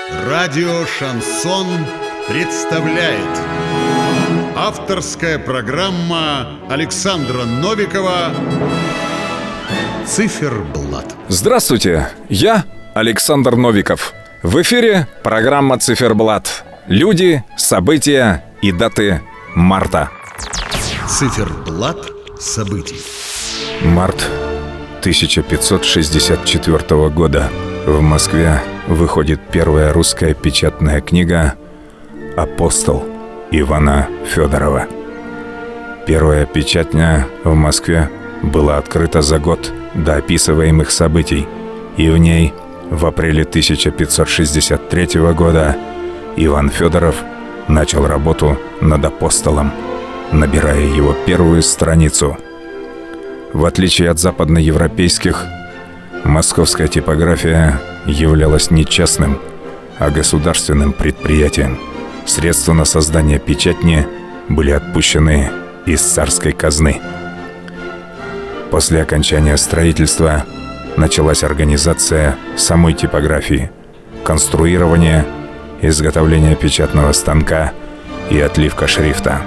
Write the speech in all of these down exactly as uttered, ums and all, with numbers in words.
Радио «Шансон» представляет авторская программа Александра Новикова «Циферблат». Здравствуйте, я Александр Новиков. В эфире программа «Циферблат». Люди, события и даты марта. Циферблат событий. Март тысяча пятьсот шестьдесят четвёртого года. В Москве выходит первая русская печатная книга «Апостол» Ивана Федорова. Первая печатня в Москве была открыта за год до описываемых событий, и в ней в апреле тысяча пятьсот шестьдесят третьего года Иван Федоров начал работу над «Апостолом», набирая его первую страницу. В отличие от западноевропейских, московская типография являлась не частным, а государственным предприятием. Средства на создание печатни были отпущены из царской казны. После окончания строительства началась организация самой типографии, конструирование, изготовление печатного станка и отливка шрифта.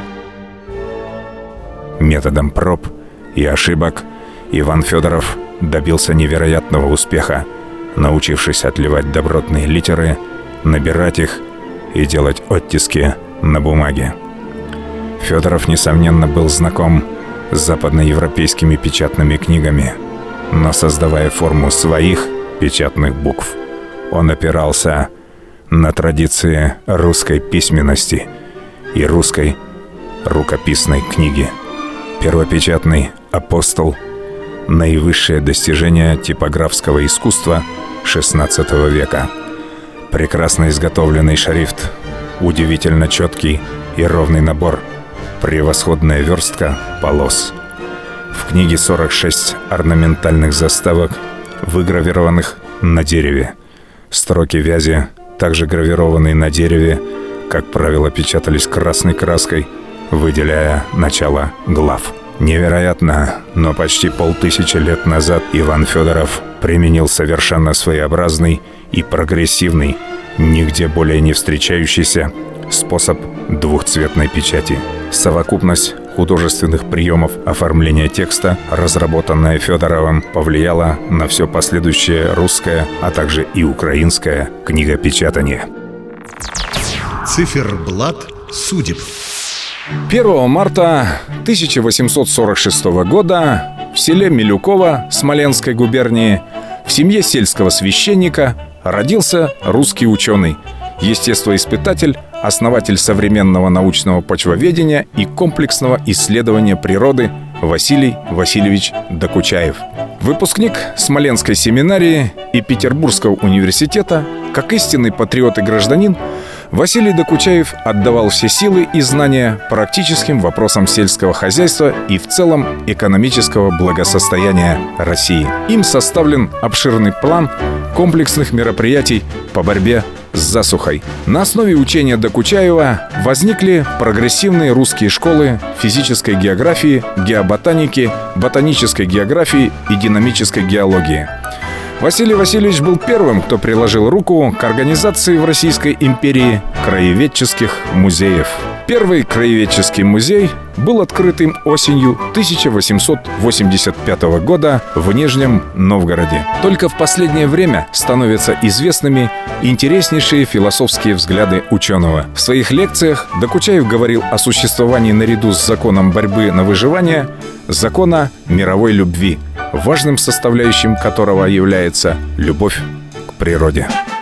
Методом проб и ошибок Иван Федоров добился невероятного успеха, научившись отливать добротные литеры, набирать их и делать оттиски на бумаге. Федоров, несомненно, был знаком с западноевропейскими печатными книгами, но, создавая форму своих печатных букв, он опирался на традиции русской письменности и русской рукописной книги. Первопечатный «Апостол» — наивысшее достижение типографского искусства шестнадцатого века. Прекрасно изготовленный шрифт, удивительно четкий и ровный набор, превосходная верстка полос. В книге сорок шесть орнаментальных заставок, выгравированных на дереве. Строки вязи, также гравированные на дереве, как правило, печатались красной краской, выделяя начало глав. Невероятно, но почти полтысячи лет назад Иван Федоров применил совершенно своеобразный и прогрессивный, нигде более не встречающийся способ двухцветной печати. Совокупность художественных приемов оформления текста, разработанная Федоровым, повлияла на все последующее русское, а также и украинское книгопечатание. Циферблат судеб. первого марта тысяча восемьсот сорок шестого года в селе Милюково Смоленской губернии в семье сельского священника родился русский ученый, естествоиспытатель, основатель современного научного почвоведения и комплексного исследования природы Василий Васильевич Докучаев. Выпускник Смоленской семинарии и Петербургского университета, как истинный патриот и гражданин, Василий Докучаев отдавал все силы и знания практическим вопросам сельского хозяйства и в целом экономического благосостояния России. Им составлен обширный план комплексных мероприятий по борьбе с засухой. На основе учения Докучаева возникли прогрессивные русские школы физической географии, геоботаники, ботанической географии и динамической геологии. Василий Васильевич был первым, кто приложил руку к организации в Российской империи краеведческих музеев. Первый краеведческий музей был открыт им осенью тысяча восемьсот восемьдесят пятого года в Нижнем Новгороде. Только в последнее время становятся известными интереснейшие философские взгляды ученого. В своих лекциях Докучаев говорил о существовании наряду с законом борьбы на выживание закона мировой любви, важным составляющим которого является любовь к природе.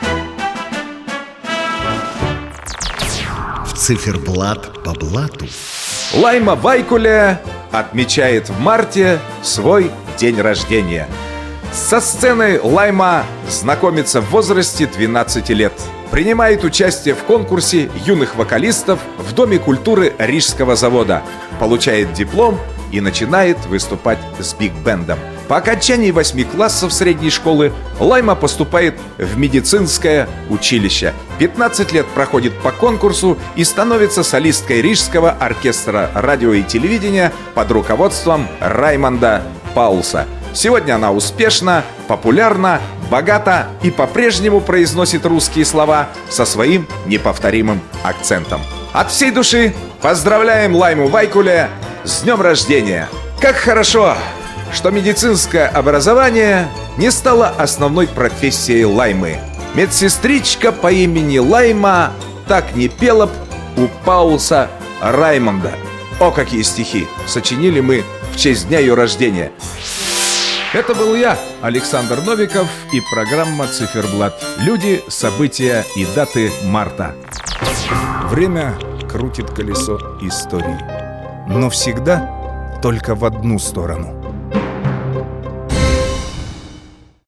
Циферблат по блату. Лайма Вайкуле отмечает в марте свой день рождения. Со сценой Лайма знакомится в возрасте двенадцати лет. Принимает участие в конкурсе юных вокалистов в Доме культуры Рижского завода. Получает диплом и начинает выступать с биг-бендом. По окончании восьми классов средней школы Лайма поступает в медицинское училище. пятнадцать лет проходит по конкурсу и становится солисткой Рижского оркестра радио и телевидения под руководством Раймонда Паулса. Сегодня она успешна, популярна, богато и по-прежнему произносит русские слова со своим неповторимым акцентом. От всей души поздравляем Лайму Вайкуле с днем рождения! Как хорошо, что медицинское образование не стало основной профессией Лаймы. Медсестричка по имени Лайма так не пела б у Паулса Раймонда. О, какие стихи сочинили мы в честь дня ее рождения. Это был я, Александр Новиков, и программа «Циферблат». Люди, события и даты марта. Время крутит колесо истории, но всегда только в одну сторону.